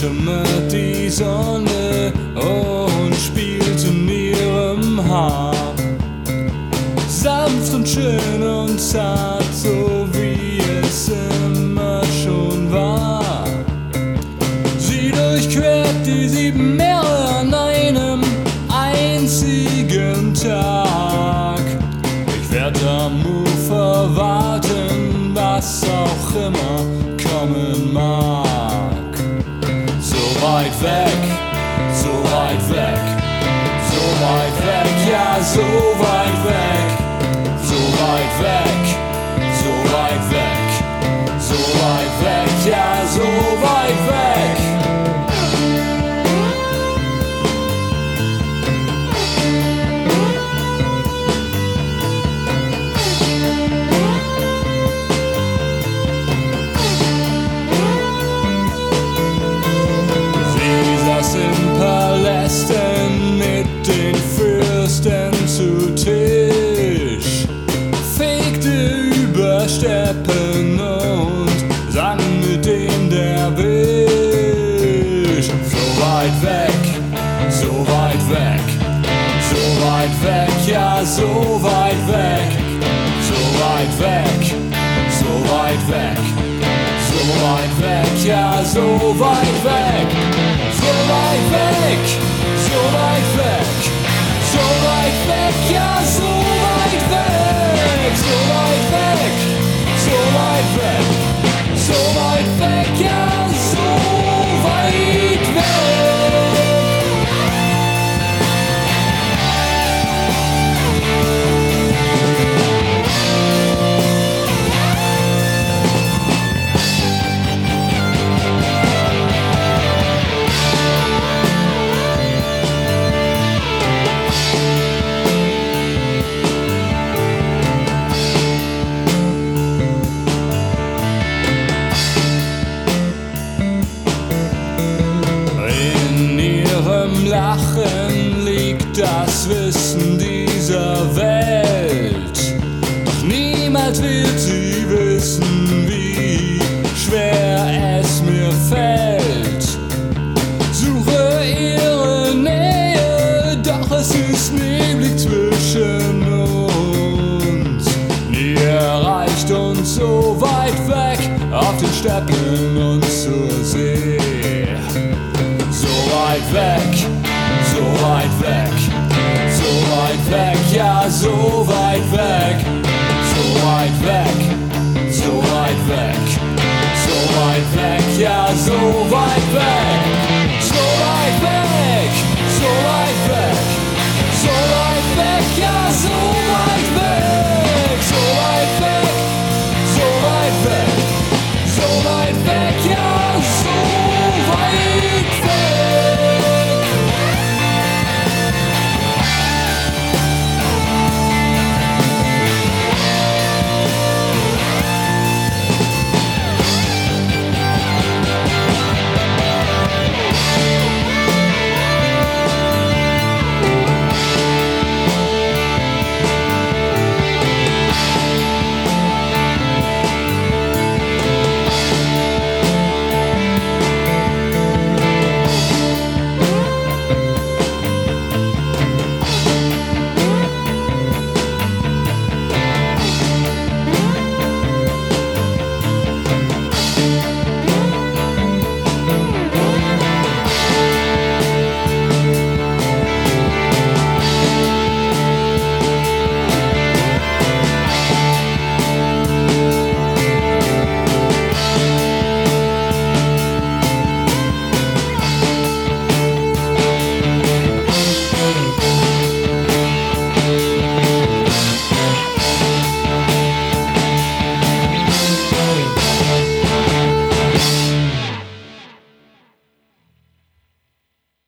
schimmert die Sonne und spielt in ihrem Haar. Sanft und schön und zart, so wie es immer schon war. Sie durchquert die 7 Meere an einem einzigen Tag. Ich werd am Ufer warten, was auch immer kommen mag. So weit weg, so weit weg, so weit weg, ja so weit weg. So weit weg, so weit weg, so weit weg, ja so weit weg. Sie saß in Palästen mit den Fürsten zu Tisch, über Steppen und sang mit dem Derwisch. So weit weg, so weit weg, so weit weg, ja so weit weg. So weit weg, so weit weg, so weit weg, ja so weit weg. So weit weg, so weit weg, so weit weg, ja so weit weg. So weit weg, so weit weg, so weit weg, ja, so weit weg. Lachen liegt das Wissen dieser Welt. Doch niemals wird sie wissen, wie schwer es mir fällt. Suche ihre Nähe, doch es ist neblig zwischen uns. Nie erreicht uns so weit weg, auf den Steppen und zur See. So weit weg, so weit weg, so weit weg, ja so weit weg. So weit weg, so weit weg, so weit weg, ja so weit weg.